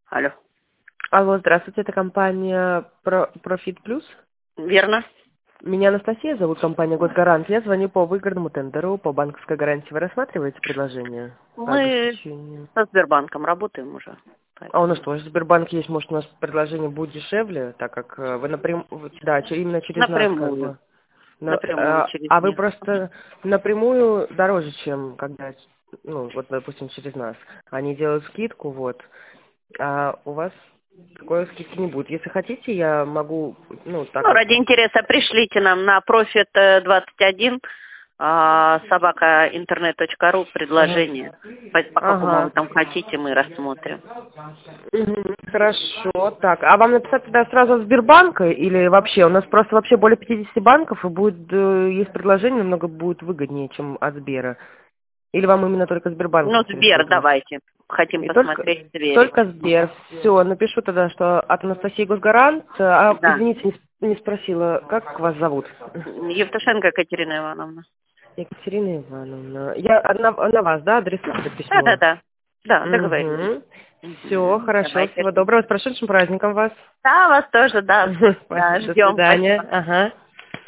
Алло. Алло, здравствуйте, это компания Profit Plus. Верно. Меня Анастасия зовут, компания Госгарант. Я звоню по выгодному тендеру по банковской гарантии. Вы рассматриваете предложение по Мы обеспечению? со Сбербанком работаем уже. А у нас Поэтому что, Сбербанк есть, может, у нас предложение будет дешевле, так как вы напрямую, да, именно через нас как напрямую. бы. Напрямую через А вы них. просто напрямую дороже, чем когда, ну, вот, допустим, через нас. Они делают скидку, вот, а у вас такой скидки не будет. Если хотите, я могу, ну, так Ну, как... ради интереса пришлите нам на Profit 21 собака.интернет.ру Ага. предложение. По какому вы Ага. там хотите, мы рассмотрим. Мгм. Хорошо, так. А вам написать тогда сразу от Сбербанка или вообще? У нас просто вообще более 50 банков, и будет, есть предложение, намного будет выгоднее, чем от Сбера. Или вам именно только Сбербанк Ну, Сбер, интересует? давайте. Хотим И только, посмотреть, сверить. только Сбер. Все, напишу тогда, что от Анастасии Госгарант. А, Да. извините, не спросила, как вас зовут? Евтушенко Екатерина Ивановна. Екатерина Ивановна. Я на вас, да, адресую это письмо? Да. Да, договорились. Угу. Все, хорошо, Давайте. всего доброго. С прошедшим праздником вас. Да, вас тоже, да. Да, До ждем. свидания. Спасибо. Ага.